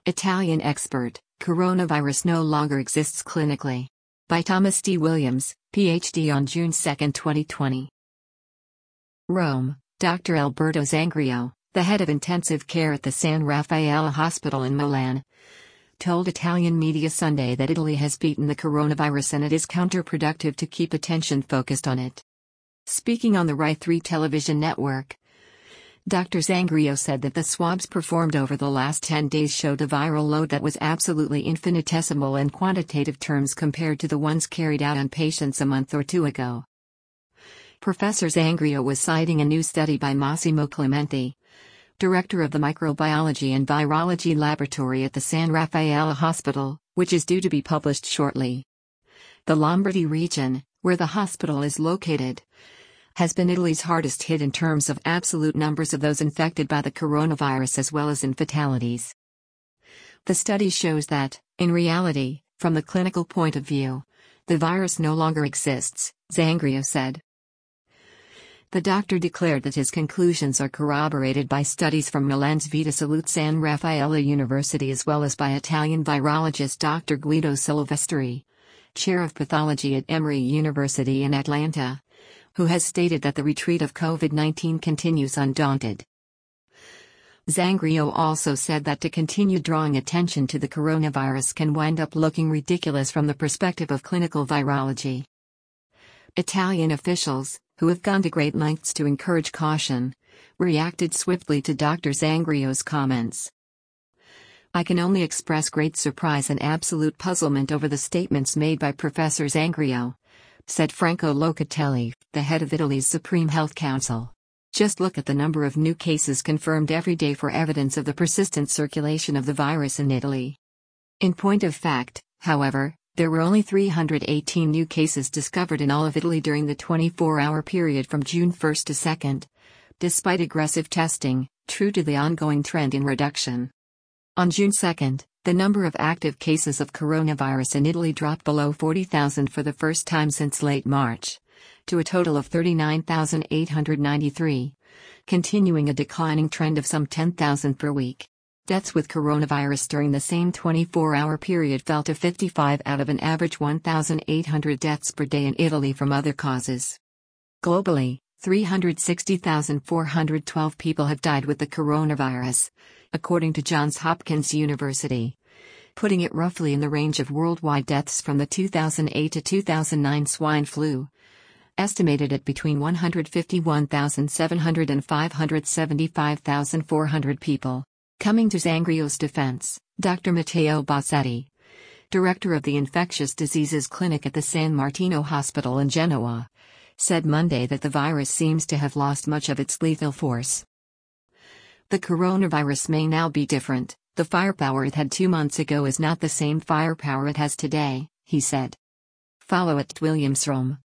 Italian expert, coronavirus no longer exists clinically. By Thomas D. Williams, Ph.D. on June 2, 2020. Rome, Dr. Alberto Zangrillo, the head of intensive care at the San Raffaele Hospital in Milan, told Italian media Sunday that Italy has beaten the coronavirus and it is counterproductive to keep attention focused on it. Speaking on the Rai 3 television network, Dr. Zangrillo said that the swabs performed over the last 10 days showed a viral load that was absolutely infinitesimal in quantitative terms compared to the ones carried out on patients a month or two ago. Professor Zangrillo was citing a new study by Massimo Clementi, director of the Microbiology and Virology Laboratory at the San Raffaele Hospital, which is due to be published shortly. The Lombardy region, where the hospital is located, has been Italy's hardest hit in terms of absolute numbers of those infected by the coronavirus as well as in fatalities. The study shows that, in reality, from the clinical point of view, the virus no longer exists, Zangrillo said. The doctor declared that his conclusions are corroborated by studies from Milan's Vita Salute San Raffaele University as well as by Italian virologist Dr. Guido Silvestri, chair of pathology at Emory University in Atlanta, who has stated that the retreat of COVID-19 continues undaunted. Zangrillo also said that to continue drawing attention to the coronavirus can wind up looking ridiculous from the perspective of clinical virology. Italian officials, who have gone to great lengths to encourage caution, reacted swiftly to Dr. Zangrillo's comments. "I can only express great surprise and absolute puzzlement over the statements made by Professor Zangrillo," said Franco Locatelli, the head of Italy's Supreme Health Council. "Just look at the number of new cases confirmed every day for evidence of the persistent circulation of the virus in Italy." In point of fact, however, there were only 318 new cases discovered in all of Italy during the 24-hour period from June 1 to 2, despite aggressive testing, true to the ongoing trend in reduction. On June 2, the number of active cases of coronavirus in Italy dropped below 40,000 for the first time since late March, to a total of 39,893, continuing a declining trend of some 10,000 per week. Deaths with coronavirus during the same 24-hour period fell to 55 out of an average 1,800 deaths per day in Italy from other causes. Globally, 360,412 people have died with the coronavirus, according to Johns Hopkins University, putting it roughly in the range of worldwide deaths from the 2008 to 2009 swine flu, estimated at between 151,700 and 575,400 people. Coming to Zangrillo's defense, Dr. Matteo Bossetti, director of the Infectious Diseases Clinic at the San Martino Hospital in Genoa, said Monday that the virus seems to have lost much of its lethal force. "The coronavirus may now be different. The firepower it had 2 months ago is not the same firepower it has today," he said. Follow at Williams Rome.